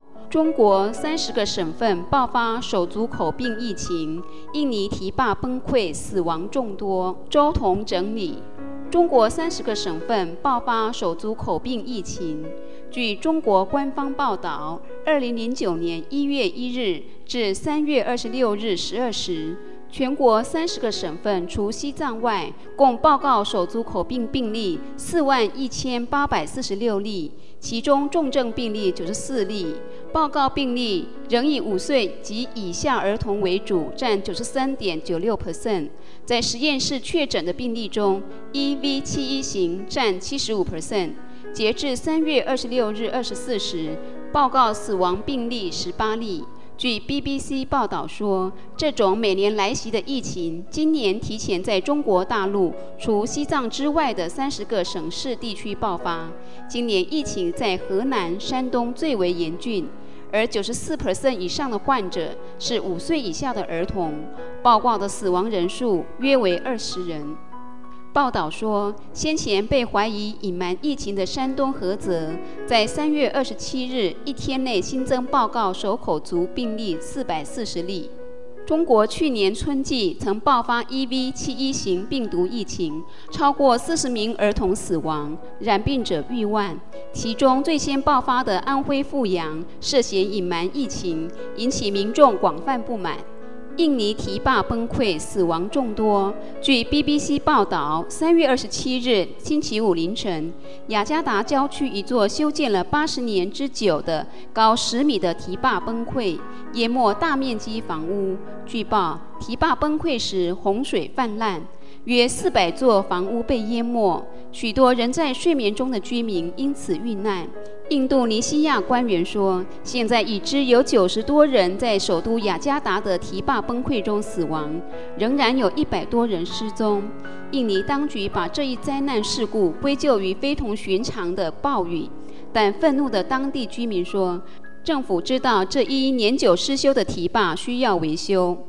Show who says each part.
Speaker 1: 中国30个省份爆发手足口病疫情，印尼堤坝崩溃，死亡众多。周同整理：中国30个省份爆发手足口病疫情。据中国官方报道，2009年1月1日至3月26日12时，全国30个省份除西藏外，共报告手足口病病例41846例，其中重症病例94例。报告病例仍以5岁及以下儿童为主，占93.96%。在实验室确诊的病例中，1V71型占75%。截至3月26日24时，报告死亡病例18例。据 BBC 报道说，这种每年来袭的疫情，今年提前在中国大陆除西藏之外的30个省市地区爆发。今年疫情在河南、山东最为严峻，而94% 以上的患者是5岁以下的儿童，报告的死亡人数约为20人。报道说，先前被怀疑隐瞒疫情的山东菏泽，在3月27日一天内新增报告手口足病例440例。中国去年春季曾爆发 1V71型病毒疫情，超过40名儿童死亡，染病者逾万。其中最先爆发的安徽阜阳涉嫌隐瞒疫情，引起民众广泛不满。印尼堤坝崩溃，死亡众多。据 BBC 报道，3月27日星期五凌晨，雅加达郊区一座修建了80年之久的高10米的堤坝崩溃，淹没大面积房屋。据报，堤坝崩溃时洪水泛滥，约400座房屋被淹没，许多仍在睡眠中的居民因此遇难。印度尼西亚官员说，现在已知有90多人在首都雅加达的堤坝崩溃中死亡，仍然有100多人失踪。印尼当局把这一灾难事故归咎于非同寻常的暴雨，但愤怒的当地居民说，政府知道这一年久失修的堤坝需要维修。